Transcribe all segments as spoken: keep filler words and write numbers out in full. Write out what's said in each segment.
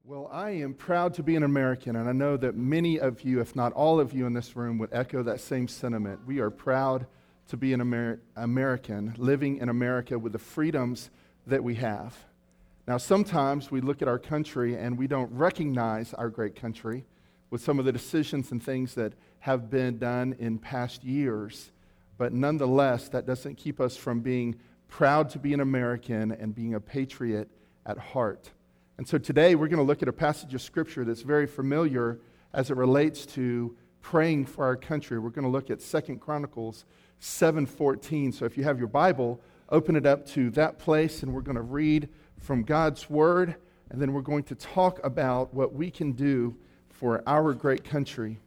Well, I am proud to be an American, and I know that many of you, if not all of you in this room, would echo that same sentiment. We are proud to be an Amer- American, living in America with the freedoms that we have. Now, sometimes we look at our country and we don't recognize our great country with some of the decisions and things that have been done in past years. But nonetheless, that doesn't keep us from being proud to be an American and being a patriot at heart. And so today we're going to look at a passage of Scripture that's very familiar as it relates to praying for our country. We're going to look at Second Chronicles seven fourteen. So if you have your Bible, open it up to that place, and we're going to read from God's Word, and then we're going to talk about what we can do for our great country.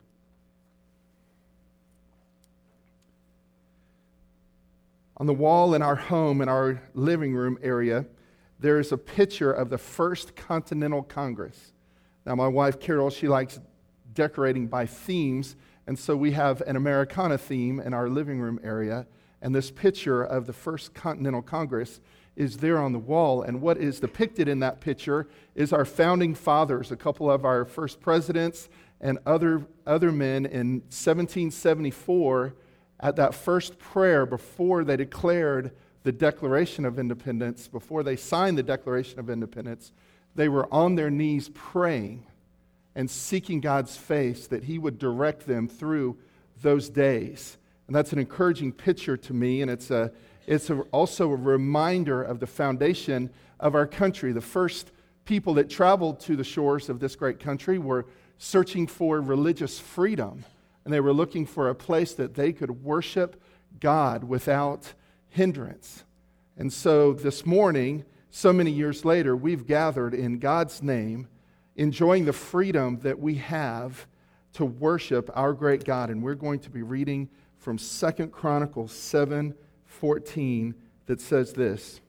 On the wall in our home, in our living room area, there is a picture of the First Continental Congress. Now, my wife, Carol, she likes decorating by themes, and so we have an Americana theme in our living room area, and this picture of the First Continental Congress is there on the wall, and what is depicted in that picture is our founding fathers, a couple of our first presidents and other, other men in seventeen seventy-four at that first prayer before they declared the Declaration of Independence, before they signed the Declaration of Independence. They were on their knees praying and seeking God's face that He would direct them through those days. And that's an encouraging picture to me, and it's a it's a, also a reminder of the foundation of our country. The first people that traveled to the shores of this great country were searching for religious freedom, and they were looking for a place that they could worship God without hindrance. And so this morning, so many years later, we've gathered in God's name, enjoying the freedom that we have to worship our great God. And we're going to be reading from Second Chronicles seven fourteen that says this: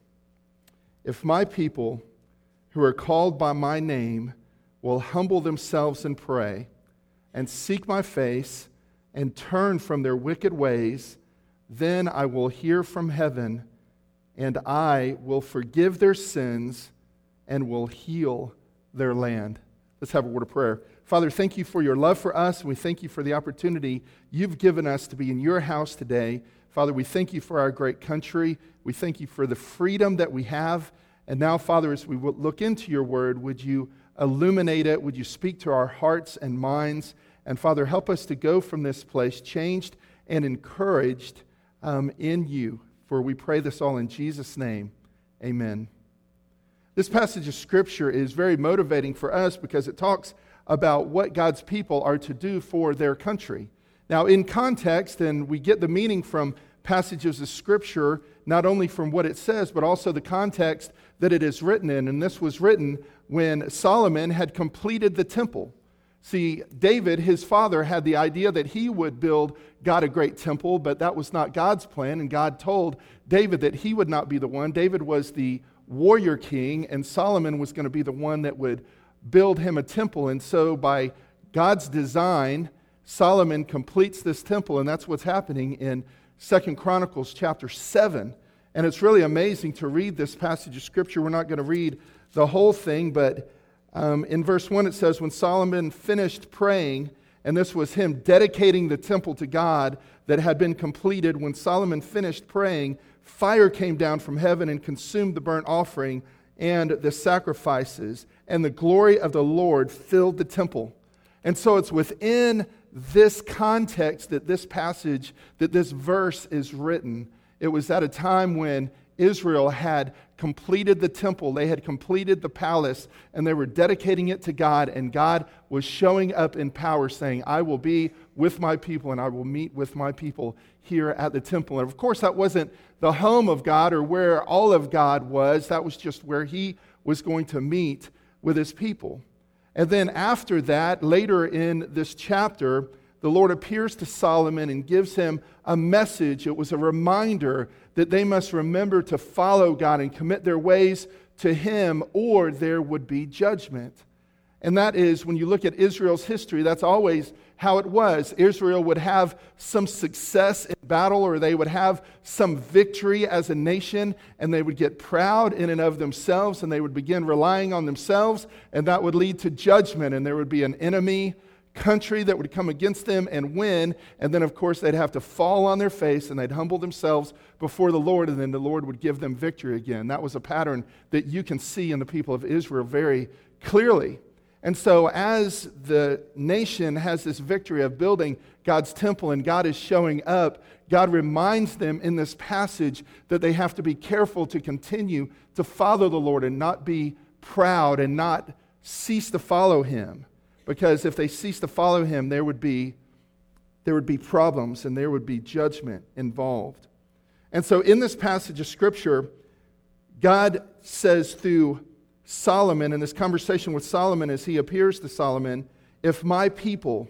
"If my people who are called by my name will humble themselves and pray and seek my face and turn from their wicked ways, then I will hear from heaven, and I will forgive their sins and will heal their land." Let's have a word of prayer. Father, thank you for your love for us, and we thank you for the opportunity you've given us to be in your house today. Father, we thank you for our great country. We thank you for the freedom that we have. And now, Father, as we look into your word, would you illuminate it? Would you speak to our hearts and minds? And Father, help us to go from this place changed and encouraged Um, in you. For we pray this all in Jesus' name. Amen. This passage of Scripture is very motivating for us because it talks about what God's people are to do for their country. Now, in context, and we get the meaning from passages of Scripture, not only from what it says, but also the context that it is written in. And this was written when Solomon had completed the temple. See, David, his father, had the idea that he would build God a great temple, but that was not God's plan, and God told David that he would not be the one. David was the warrior king, and Solomon was going to be the one that would build him a temple. And so by God's design, Solomon completes this temple, and that's what's happening in Second Chronicles chapter seven. And it's really amazing to read this passage of Scripture. We're not going to read the whole thing, but Um, in verse one it says, when Solomon finished praying, and this was him dedicating the temple to God that had been completed, when Solomon finished praying, fire came down from heaven and consumed the burnt offering and the sacrifices, and the glory of the Lord filled the temple. And so it's within this context that this passage, that this verse is written. It was at a time when Israel had completed the temple, they had completed the palace, and they were dedicating it to God, and God was showing up in power saying, I will be with my people and I will meet with my people here at the temple. And of course that wasn't the home of God or where all of God was, that was just where He was going to meet with His people. And then after that, later in this chapter, the Lord appears to Solomon and gives him a message. It was a reminder that they must remember to follow God and commit their ways to Him, or there would be judgment. And that is, when you look at Israel's history, that's always how it was. Israel would have some success in battle, or they would have some victory as a nation, and they would get proud in and of themselves, and they would begin relying on themselves, and that would lead to judgment, and there would be an enemy country that would come against them and win, and then of course they'd have to fall on their face and they'd humble themselves before the Lord, and then the Lord would give them victory again. That was a pattern that you can see in the people of Israel very clearly. And so as the nation has this victory of building God's temple and God is showing up, God reminds them in this passage that they have to be careful to continue to follow the Lord and not be proud and not cease to follow Him. Because if they cease to follow Him, there would be, there would be problems and there would be judgment involved. And so in this passage of Scripture, God says through Solomon, in this conversation with Solomon as he appears to Solomon, if my people,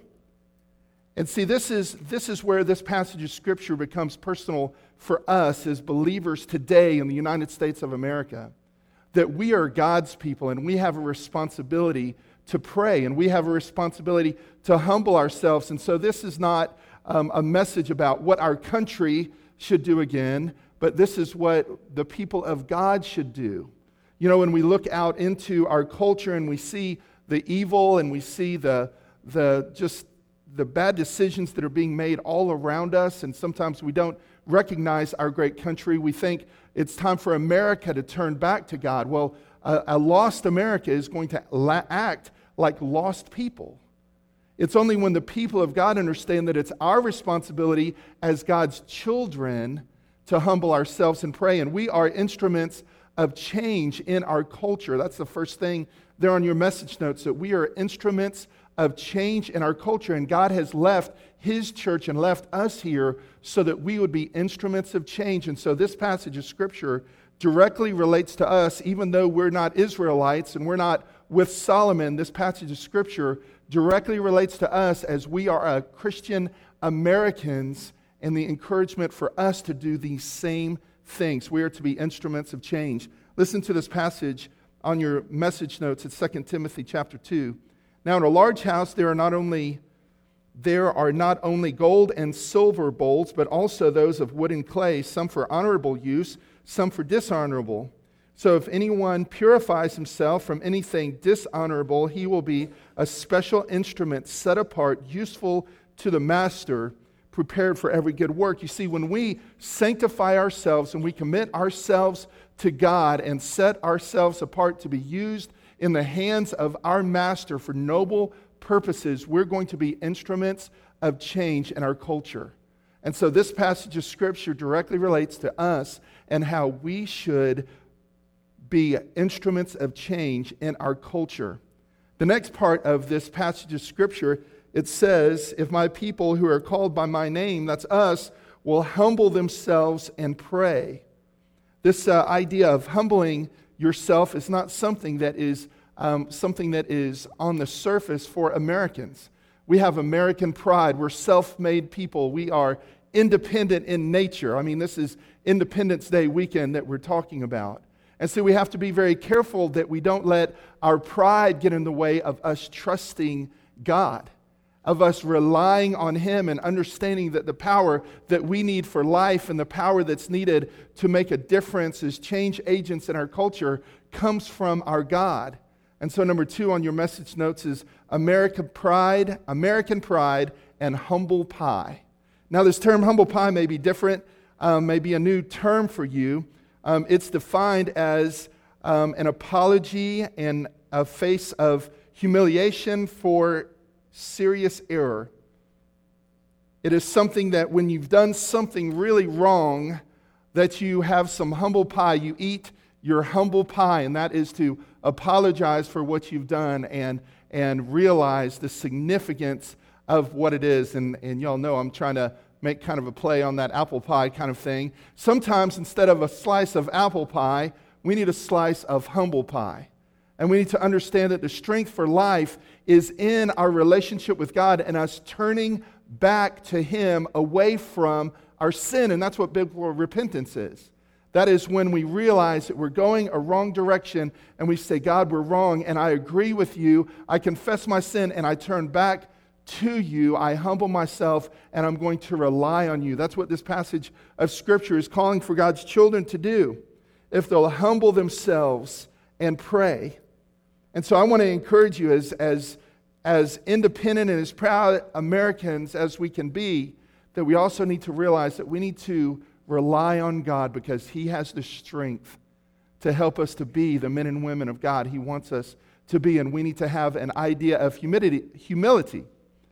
and see this is, this is where this passage of Scripture becomes personal for us as believers today in the United States of America, that we are God's people and we have a responsibility to pray, and we have a responsibility to humble ourselves. And so this is not um, a message about what our country should do again, but this is what the people of God should do. You know, when we look out into our culture and we see the evil and we see the the just the bad decisions that are being made all around us, and sometimes we don't recognize our great country, we think it's time for America to turn back to God. Well, a, a lost America is going to la- act like lost people. It's only when the people of God understand that it's our responsibility as God's children to humble ourselves and pray. And we are instruments of change in our culture. That's the first thing there on your message notes, that we are instruments of change in our culture. And God has left His church and left us here so that we would be instruments of change. And so this passage of Scripture directly relates to us, even though we're not Israelites and we're not with Solomon. This passage of Scripture directly relates to us as we are uh, Christian Americans, and the encouragement for us to do these same things. We are to be instruments of change. Listen to this passage on your message notes at Second Timothy chapter two. Now in a large house there are not only there are not only gold and silver bowls, but also those of wood and clay, some for honorable use, some for dishonorable. So if anyone purifies himself from anything dishonorable, he will be a special instrument set apart, useful to the master, prepared for every good work. You see, when we sanctify ourselves and we commit ourselves to God and set ourselves apart to be used in the hands of our master for noble purposes, we're going to be instruments of change in our culture. And so this passage of Scripture directly relates to us and how we should be instruments of change in our culture. The next part of this passage of Scripture, it says, if my people who are called by my name, that's us, will humble themselves and pray. This uh, idea of humbling yourself is not something that is um, something that is on the surface for Americans. We have American pride. We're self-made people. We are independent in nature. I mean, this is Independence Day weekend that we're talking about. And so we have to be very careful that we don't let our pride get in the way of us trusting God, of us relying on Him and understanding that the power that we need for life and the power that's needed to make a difference as change agents in our culture comes from our God. And so number two on your message notes is American pride, American pride, and humble pie. Now this term humble pie may be different, um, may be a new term for you. Um, it's defined as um, an apology and a face of humiliation for serious error. It is something that when you've done something really wrong, that you have some humble pie. You eat your humble pie, and that is to apologize for what you've done and, and realize the significance of what it is. And, and y'all know I'm trying to make kind of a play on that apple pie kind of thing. Sometimes instead of a slice of apple pie, we need a slice of humble pie. And we need to understand that the strength for life is in our relationship with God and us turning back to Him away from our sin. And that's what biblical repentance is. That is when we realize that we're going a wrong direction and we say, God, we're wrong, and I agree with you. I confess my sin and I turn back to you. I humble myself, and I'm going to rely on you. That's what this passage of Scripture is calling for God's children to do, if they'll humble themselves and pray. And so I want to encourage you, as, as, as independent and as proud Americans as we can be, that we also need to realize that we need to rely on God, because He has the strength to help us to be the men and women of God He wants us to be. And we need to have an idea of humility. humility.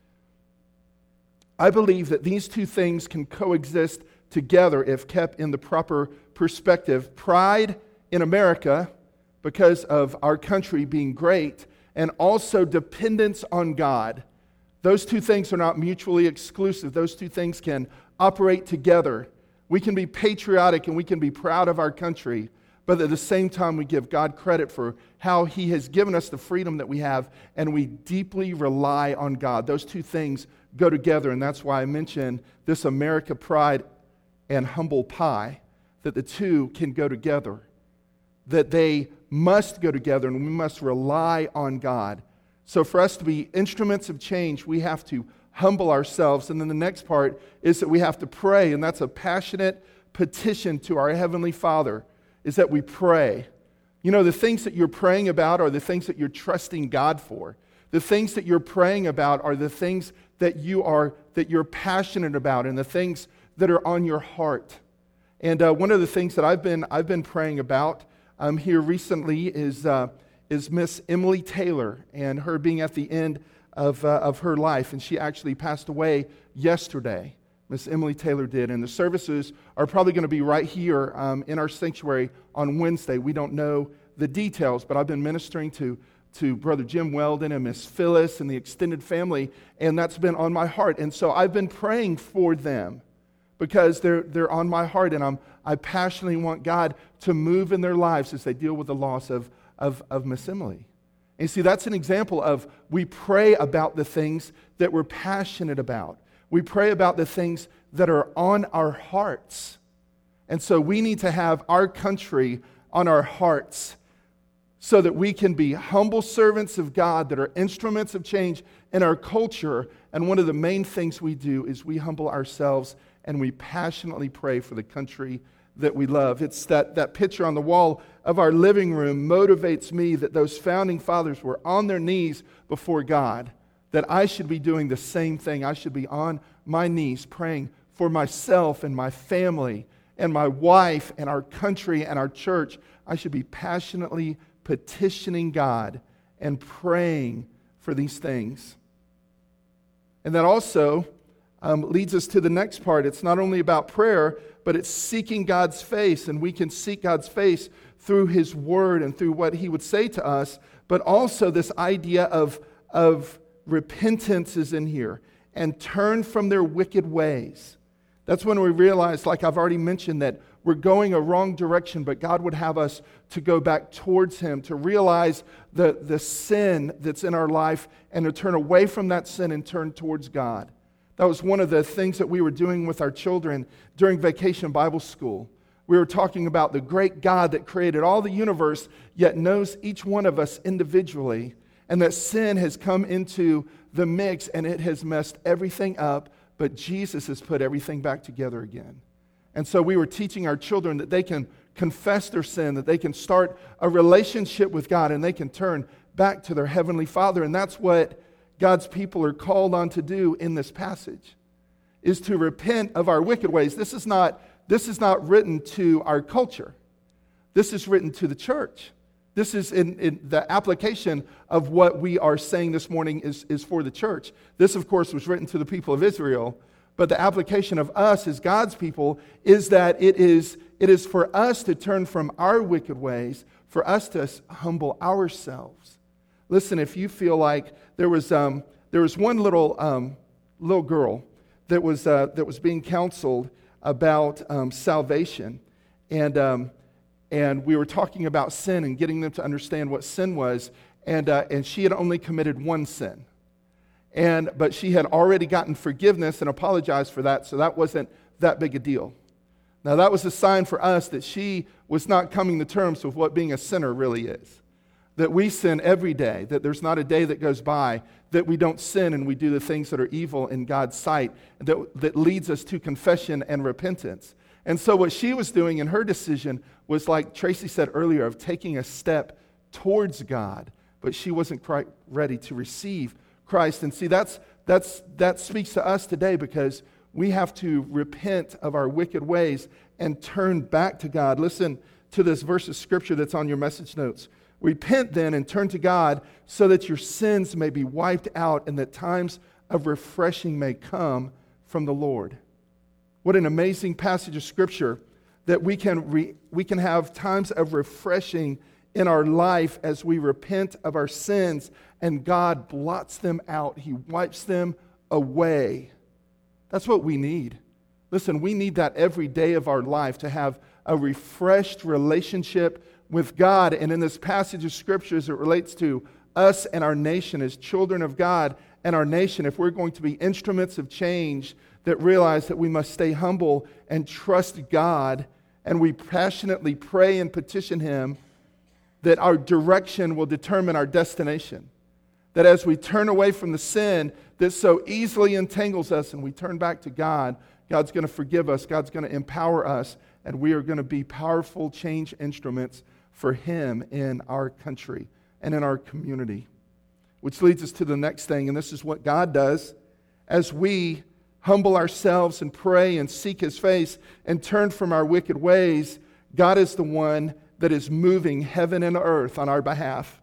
I believe that these two things can coexist together if kept in the proper perspective. Pride in America, because of our country being great, and also dependence on God. Those two things are not mutually exclusive. Those two things can operate together. We can be patriotic and we can be proud of our country, but at the same time we give God credit for how He has given us the freedom that we have, and we deeply rely on God. Those two things go together, and that's why I mentioned this America pride and humble pie, that the two can go together, that they must go together, and we must rely on God. So for us to be instruments of change, we have to humble ourselves. And then the next part is that we have to pray, and that's a passionate petition to our Heavenly Father, is that we pray. You know, the things that you're praying about are the things that you're trusting God for. The things that you're praying about are the things that you are that you're passionate about, and the things that are on your heart. And uh, one of the things that I've been I've been praying about um, here recently is uh, is Miss Emily Taylor, and her being at the end of uh, of her life, and she actually passed away yesterday. Miss Emily Taylor did, and the services are probably going to be right here um, in our sanctuary on Wednesday. We don't know the details, but I've been ministering to to Brother Jim Weldon and Miss Phyllis and the extended family, and that's been on my heart. And so I've been praying for them because they're they're on my heart, and I'm I passionately want God to move in their lives as they deal with the loss of of, of Miss Emily. And you see, that's an example of we pray about the things that we're passionate about. We pray about the things that are on our hearts. And so we need to have our country on our hearts so that we can be humble servants of God that are instruments of change in our culture. And one of the main things we do is we humble ourselves and we passionately pray for the country that we love. It's that, that picture on the wall of our living room motivates me that those founding fathers were on their knees before God, that I should be doing the same thing. I should be on my knees praying for myself and my family and my wife and our country and our church. I should be passionately petitioning God and praying for these things. And that also um, leads us to the next part. It's not only about prayer, but it's seeking God's face, and we can seek God's face through His Word and through what He would say to us, but also this idea of, of repentance is in here, and turn from their wicked ways. That's when we realize, like I've already mentioned, that we're going a wrong direction, but God would have us to go back towards Him, to realize the, the sin that's in our life, and to turn away from that sin and turn towards God. That was one of the things that we were doing with our children during Vacation Bible School. We were talking about the great God that created all the universe, yet knows each one of us individually, and that sin has come into the mix and it has messed everything up, but Jesus has put everything back together again. And so we were teaching our children that they can confess their sin, that they can start a relationship with God, and they can turn back to their Heavenly Father. And that's what God's people are called on to do in this passage, is to repent of our wicked ways. This is not, this is not written to our culture. This is written to the church. This is in, in the application of what we are saying this morning is, is for the church. This, of course, was written to the people of Israel, but the application of us as God's people is that it is, it is for us to turn from our wicked ways, for us to humble ourselves. Listen, if you feel like there was um, there was one little um, little girl that was uh, that was being counseled about um, salvation, and um, and we were talking about sin and getting them to understand what sin was, and uh, and she had only committed one sin, and but she had already gotten forgiveness and apologized for that, so that wasn't that big a deal. Now that was a sign for us that she was not coming to terms with what being a sinner really is. that we sin every day, that there's not a day that goes by that we don't sin and we do the things that are evil in God's sight, that, that leads us to confession and repentance. And so what she was doing in her decision was, like Tracy said earlier, of taking a step towards God, but she wasn't quite ready to receive Christ. And see, that's, that's, that speaks to us today, because we have to repent of our wicked ways and turn back to God. Listen to this verse of Scripture that's on your message notes. Repent then and turn to God so that your sins may be wiped out and that times of refreshing may come from the Lord. What an amazing passage of Scripture, that we can re, we can have times of refreshing in our life as we repent of our sins, and God blots them out. He wipes them away. That's what we need. Listen, we need that every day of our life, to have a refreshed relationship with God. And in this passage of Scripture, as it relates to us and our nation as children of God and our nation, if we're going to be instruments of change that realize that we must stay humble and trust God, and we passionately pray and petition Him, that our direction will determine our destination. That as we turn away from the sin that so easily entangles us and we turn back to God, God's going to forgive us, God's going to empower us, and we are going to be powerful change instruments for Him in our country and in our community. Which leads us to the next thing, and this is what God does. As we humble ourselves and pray and seek His face and turn from our wicked ways, God is the one that is moving heaven and earth on our behalf.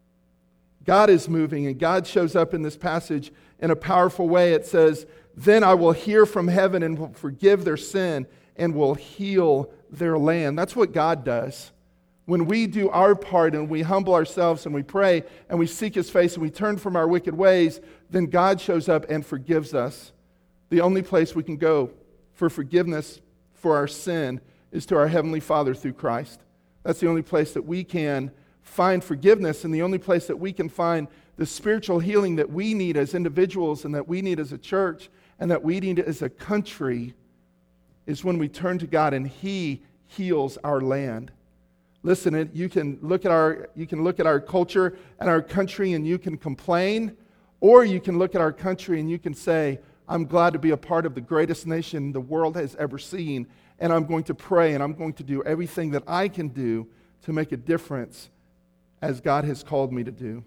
God is moving, and God shows up in this passage in a powerful way. It says, "Then I will hear from heaven and will forgive their sin and will heal their land." That's what God does. When we do our part and we humble ourselves and we pray and we seek His face and we turn from our wicked ways, then God shows up and forgives us. The only place we can go for forgiveness for our sin is to our Heavenly Father through Christ. That's the only place that we can find forgiveness, and the only place that we can find the spiritual healing that we need as individuals and that we need as a church and that we need as a country is when we turn to God and He heals our land. Listen, it, you can look at our you can look at our culture and our country and you can complain, or you can look at our country and you can say, I'm glad to be a part of the greatest nation the world has ever seen, and I'm going to pray and I'm going to do everything that I can do to make a difference as God has called me to do.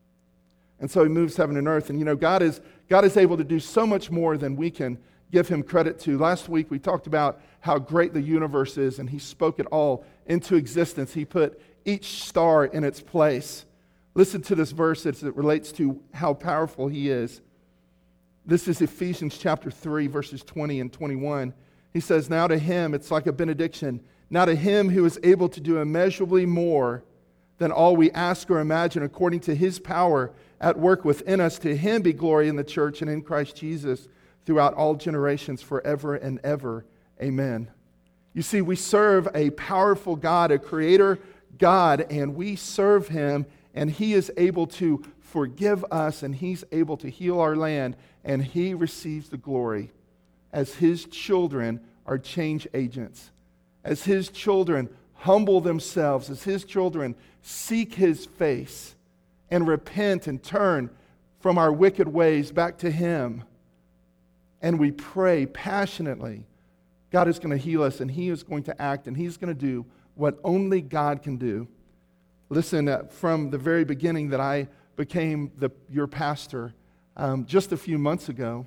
And so He moves heaven and earth. And you know, God is God is able to do so much more than we can give Him credit to. Last week we talked about how great the universe is, and He spoke it all into existence. He put each star in its place. Listen to this verse as it relates to how powerful He is. This is Ephesians chapter three, verses twenty and twenty-one. He says, "Now to Him," it's like a benediction, "now to Him who is able to do immeasurably more than all we ask or imagine, according to His power at work within us, to Him be glory in the church and in Christ Jesus throughout all generations, forever and ever. Amen." You see, we serve a powerful God, a creator God, and we serve Him, and He is able to forgive us, and He's able to heal our land, and He receives the glory as His children are change agents. As His children humble themselves, as His children seek His face and repent and turn from our wicked ways back to Him, and we pray passionately, God is going to heal us, and He is going to act, and He's going to do what only God can do. Listen, uh, from the very beginning that I became the, your pastor um, just a few months ago,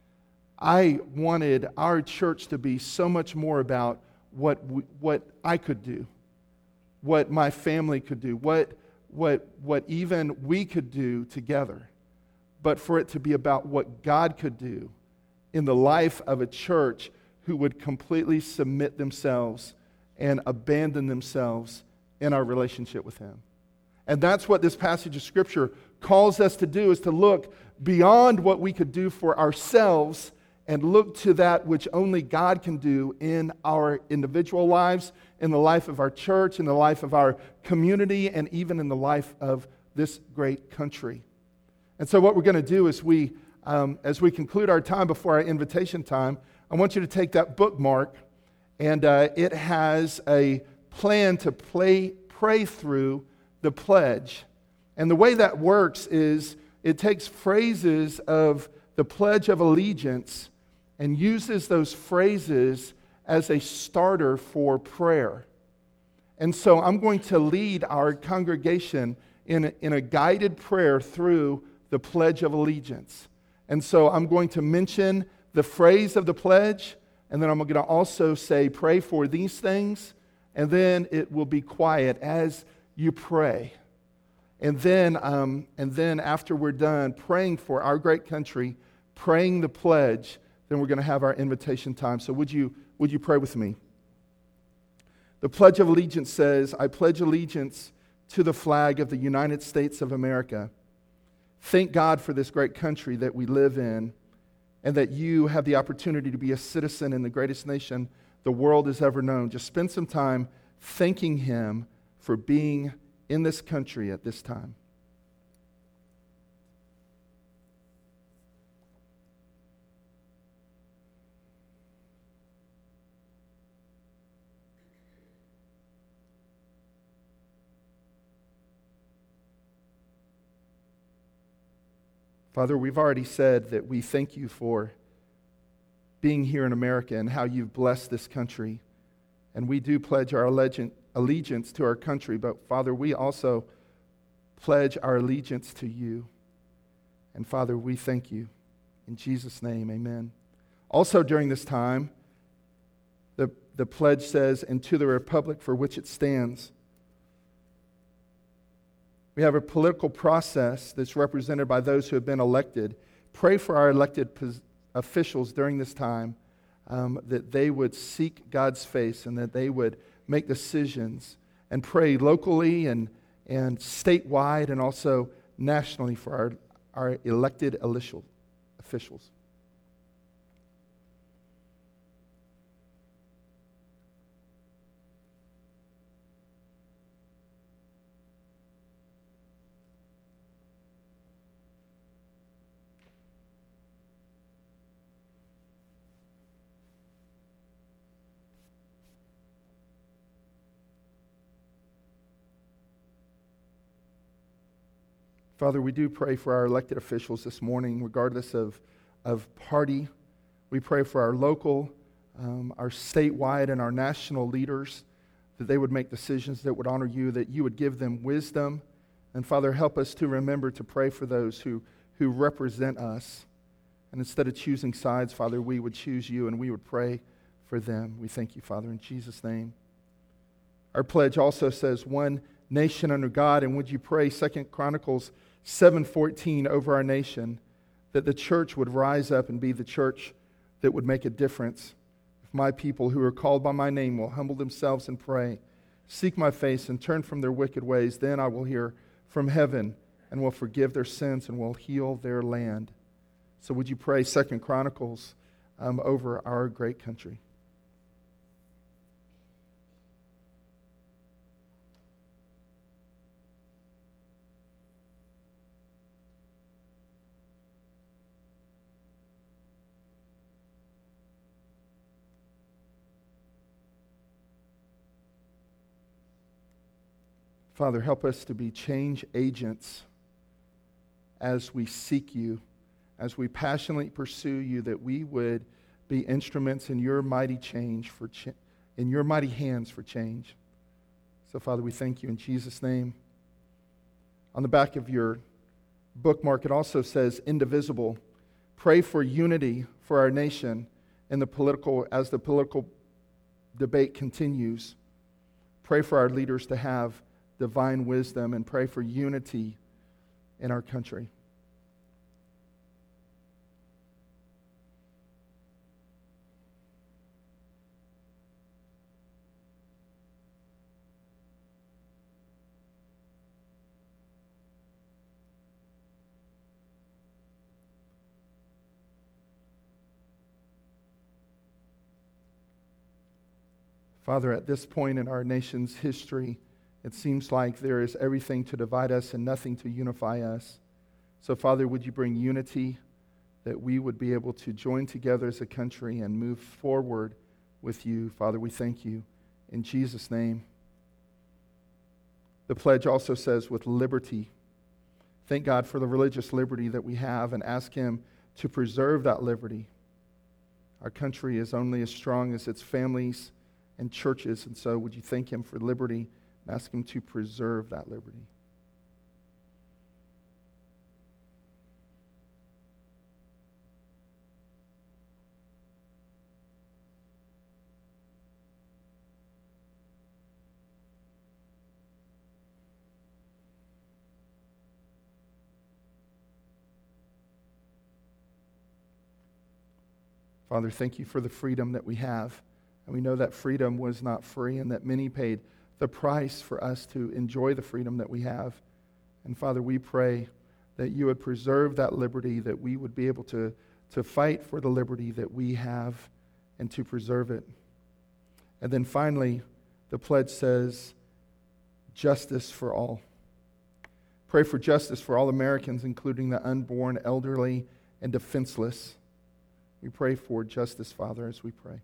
I wanted our church to be so much more about what we, what I could do, what my family could do, what, what, what even we could do together, but for it to be about what God could do in the life of a church who would completely submit themselves and abandon themselves in our relationship with Him. And that's what this passage of Scripture calls us to do, is to look beyond what we could do for ourselves and look to that which only God can do in our individual lives, in the life of our church, in the life of our community, and even in the life of this great country. And so what we're going to do is we, um, as we conclude our time before our invitation time, I want you to take that bookmark, and uh, it has a plan to play, pray through the pledge And the way that works is it takes phrases of the Pledge of Allegiance and uses those phrases as a starter for prayer. And so I'm going to lead our congregation in a, in a guided prayer through the Pledge of Allegiance. And so I'm going to mention the phrase of the pledge, and then I'm going to also say, pray for these things, and then it will be quiet as you pray. And then, um, and then after we're done praying for our great country, praying the pledge, then we're going to have our invitation time. So would you, would you pray with me? The Pledge of Allegiance says, I pledge allegiance to the flag of the United States of America. Thank God for this great country that we live in, and that you have the opportunity to be a citizen in the greatest nation the world has ever known. Just spend some time thanking Him for being in this country at this time. Father, we've already said that we thank you for being here in America and how you've blessed this country. And we do pledge our allegiance to our country, but Father, we also pledge our allegiance to you. And Father, we thank you. In Jesus' name, amen. Also during this time, the, the pledge says, and to the republic for which it stands. We have a political process that's represented by those who have been elected. Pray for our elected pos- officials during this time, um, that they would seek God's face and that they would make decisions, and pray locally and, and statewide and also nationally for our, our elected officials. Father, we do pray for our elected officials this morning, regardless of, of party. We pray for our local, um, our statewide, and our national leaders, that they would make decisions that would honor you, that you would give them wisdom. And Father, help us to remember to pray for those who, who represent us. And instead of choosing sides, Father, we would choose you and we would pray for them. We thank you, Father, in Jesus' name. Our pledge also says, one nation under God. And would you pray Second Chronicles seven fourteen over our nation, that the church would rise up and be the church that would make a difference. If my people who are called by my name will humble themselves and pray, seek my face and turn from their wicked ways, then I will hear from heaven and will forgive their sins and will heal their land. So would you pray Second Chronicles um, over our great country? Father, help us to be change agents as we seek you, as we passionately pursue you, that we would be instruments in your mighty change for ch- in your mighty hands for change. So, Father, we thank you in Jesus' name. On the back of your bookmark, it also says indivisible. Pray for unity for our nation in the political as the political debate continues. Pray for our leaders to have divine wisdom, and pray for unity in our country. Father, at this point in our nation's history, it seems like there is everything to divide us and nothing to unify us. So, Father, would you bring unity, that we would be able to join together as a country and move forward with you. Father, we thank you in Jesus' name. The pledge also says with liberty. Thank God for the religious liberty that we have and ask Him to preserve that liberty. Our country is only as strong as its families and churches, and so would you thank Him for liberty and ask Him to preserve that liberty. Father, thank you for the freedom that we have. And we know that freedom was not free and that many paid the price for us to enjoy the freedom that we have. And Father, we pray that you would preserve that liberty, that we would be able to, to fight for the liberty that we have and to preserve it. And then finally, the pledge says, justice for all. Pray for justice for all Americans, including the unborn, elderly, and defenseless. We pray for justice, Father, as we pray.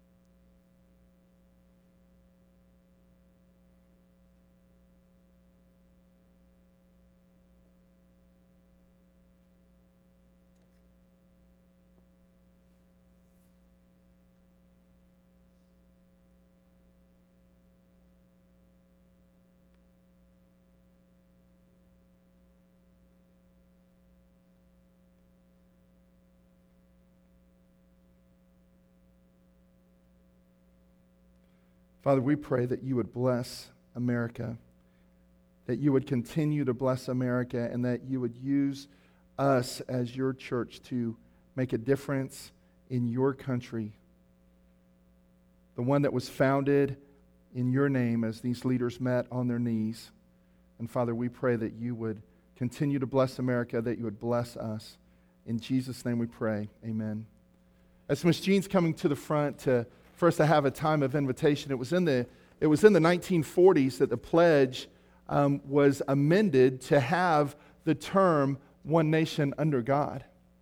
Father, we pray that you would bless America, that you would continue to bless America, and that you would use us as your church to make a difference in your country, the one that was founded in your name as these leaders met on their knees. And Father, we pray that you would continue to bless America, that you would bless us. In Jesus' name we pray, amen. As Miss Jean's coming to the front to First, to have a time of invitation. It was in the it was in the nineteen forties that the pledge um, was amended to have the term "one nation under God."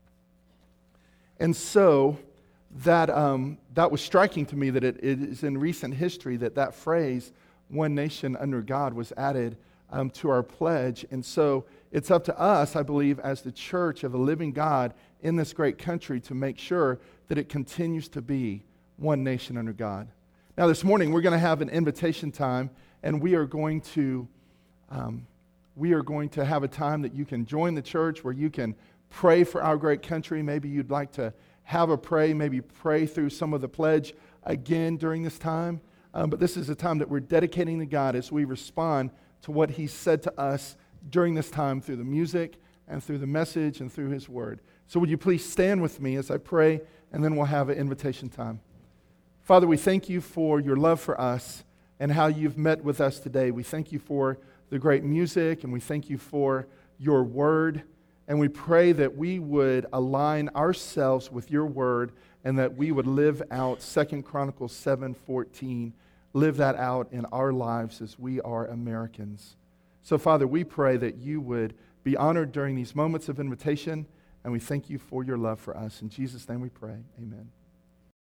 And so that um, that was striking to me that it, it is in recent history that that phrase "one nation under God" was added um, to our pledge. And so it's up to us, I believe, as the church of the living God in this great country to make sure that it continues to be one nation under God. Now this morning we're going to have an invitation time, and we are going to um, we are going to have a time that you can join the church where you can pray for our great country. Maybe you'd like to have a pray, maybe pray through some of the pledge again during this time. Um, but this is a time that we're dedicating to God as we respond to what He said to us during this time through the music and through the message and through His Word. So would you please stand with me as I pray, and then we'll have an invitation time. Father, we thank you for your love for us and how you've met with us today. We thank you for the great music, and we thank you for your word. And we pray that we would align ourselves with your word and that we would live out Second Chronicles seven fourteen, live that out in our lives as we are Americans. So, Father, we pray that you would be honored during these moments of invitation, and we thank you for your love for us. In Jesus' name we pray. Amen.